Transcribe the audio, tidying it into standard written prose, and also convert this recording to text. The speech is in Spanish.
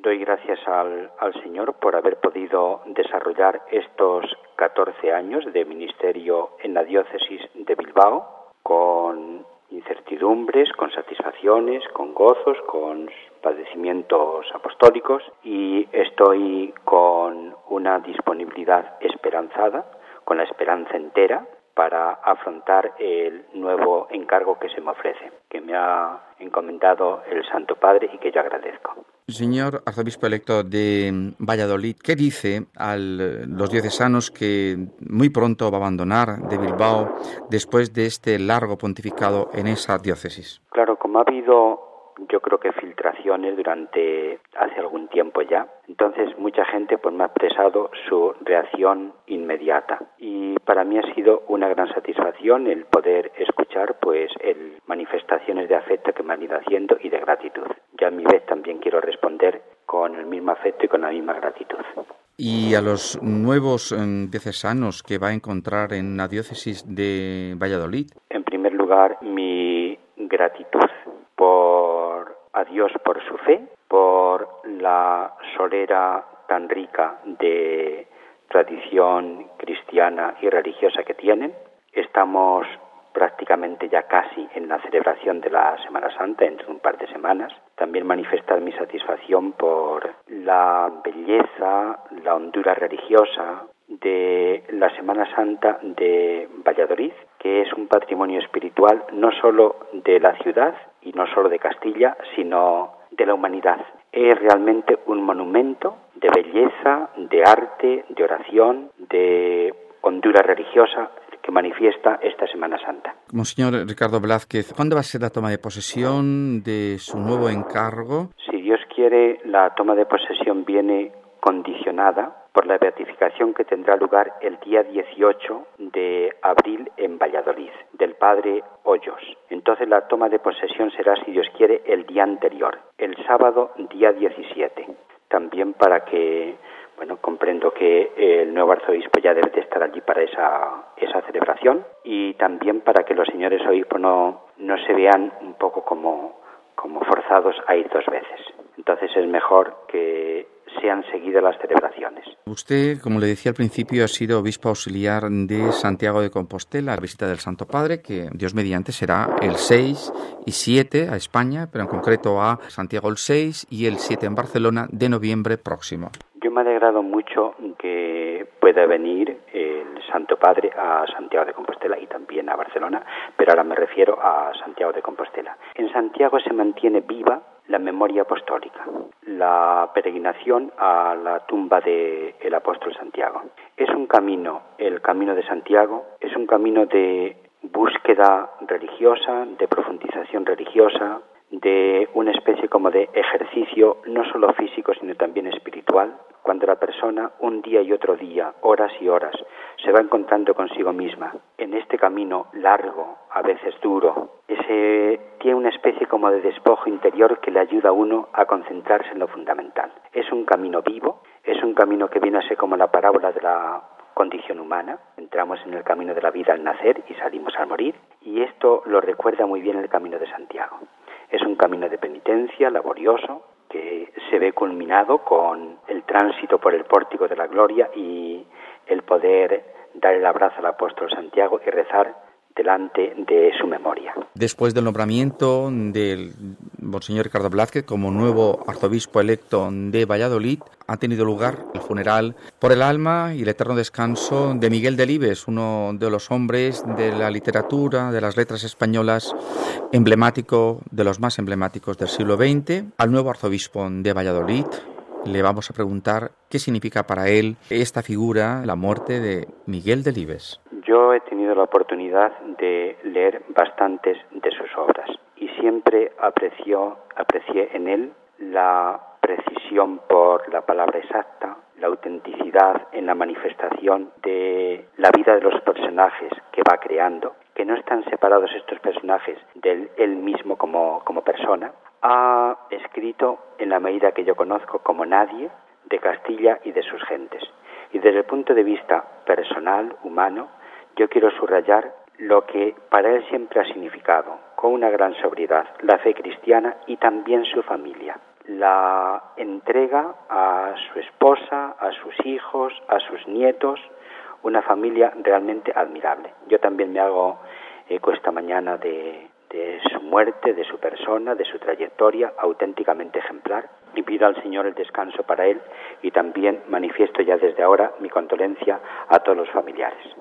Doy gracias al Señor por haber podido desarrollar estos 14 años de ministerio en la diócesis de Bilbao, con incertidumbres, con satisfacciones, con gozos, con padecimientos apostólicos, y estoy con una disponibilidad esperanzada, con la esperanza entera, para afrontar el nuevo encargo que se me ofrece, que me ha encomendado el Santo Padre y que yo agradezco. Señor arzobispo electo de Valladolid, ¿qué dice a los diocesanos que muy pronto va a abandonar de Bilbao después de este largo pontificado en esa diócesis? Claro, como ha habido, yo creo que filtraciones hace algún tiempo ya, entonces mucha gente pues me ha expresado su reacción inmediata, y para mí ha sido una gran satisfacción el poder escuchar pues manifestaciones de afecto que me han ido haciendo y de gratitud. Yo a mi vez también quiero responder con el mismo afecto y con la misma gratitud. Y a los nuevos diocesanos que va a encontrar en la diócesis de Valladolid. En primer lugar, mi gratitud a Dios por su fe, por la solera tan rica de tradición cristiana y religiosa que tienen. Estamos prácticamente ya casi en la celebración de la Semana Santa, dentro de un par de semanas. También manifestar mi satisfacción por la belleza, la hondura religiosa de la Semana Santa de Valladolid, que es un patrimonio espiritual no solo de la ciudad y no solo de Castilla, sino de la humanidad. Es realmente un monumento de belleza, de arte, de oración, de hondura religiosa que manifiesta esta Semana Santa. Monseñor Ricardo Blázquez, ¿cuándo va a ser la toma de posesión de su nuevo encargo? Si Dios quiere, la toma de posesión viene condicionada por la beatificación que tendrá lugar el día 18 de abril en Valladolid, del padre Hoyos. Entonces la toma de posesión será, si Dios quiere, el día anterior, el sábado día 17. También para que, comprendo que el nuevo arzobispo ya debe de estar allí para esa celebración, y también para que los señores obispos no se vean un poco como forzados a ir dos veces. Entonces es mejor que sean seguidas las celebraciones. Usted, como le decía al principio, ha sido obispo auxiliar de Santiago de Compostela, la visita del Santo Padre, que Dios mediante será el 6 y 7 a España, pero en concreto a Santiago el 6 y el 7 en Barcelona de noviembre próximo. Yo me he alegrado mucho que pueda venir el Santo Padre a Santiago de Compostela y también a Barcelona, pero ahora me refiero a Santiago de Compostela. En Santiago se mantiene viva la memoria apostólica, la peregrinación a la tumba del apóstol Santiago. Es un camino, el camino de Santiago, es un camino de búsqueda religiosa, de profundización religiosa, de una especie como de ejercicio no solo físico sino también espiritual, cuando la persona un día y otro día, horas y horas, se va encontrando consigo misma en este camino largo, a veces duro. Tiene una especie como de despojo interior que le ayuda a uno a concentrarse en lo fundamental. Es un camino vivo, es un camino que viene a ser como la parábola de la condición humana. Entramos en el camino de la vida al nacer y salimos al morir, y esto lo recuerda muy bien el camino de Santiago. Es un camino de penitencia, laborioso, que se ve culminado con el tránsito por el pórtico de la gloria y el poder dar el abrazo al apóstol Santiago y rezar delante de su memoria. Después del nombramiento del Monseñor Ricardo Blázquez como nuevo arzobispo electo de Valladolid, ha tenido lugar el funeral por el alma y el eterno descanso de Miguel Delibes, uno de los hombres de la literatura, de las letras españolas, emblemático, de los más emblemáticos del siglo XX. Al nuevo arzobispo de Valladolid le vamos a preguntar qué significa para él esta figura, la muerte de Miguel Delibes. Yo he tenido la oportunidad de leer bastantes de sus obras y siempre aprecié en él la precisión por la palabra exacta, la autenticidad en la manifestación de la vida de los personajes que va creando, que no están separados estos personajes de él mismo como persona. Ha escrito, en la medida que yo conozco, como nadie, de Castilla y de sus gentes. Y desde el punto de vista personal, humano, yo quiero subrayar lo que para él siempre ha significado, con una gran sobriedad, la fe cristiana y también su familia. la entrega a su esposa, a sus hijos, a sus nietos, una familia realmente admirable. Yo también me hago eco esta mañana de su muerte, de su persona, de su trayectoria auténticamente ejemplar, y pido al Señor el descanso para él, y también manifiesto ya desde ahora mi condolencia a todos los familiares.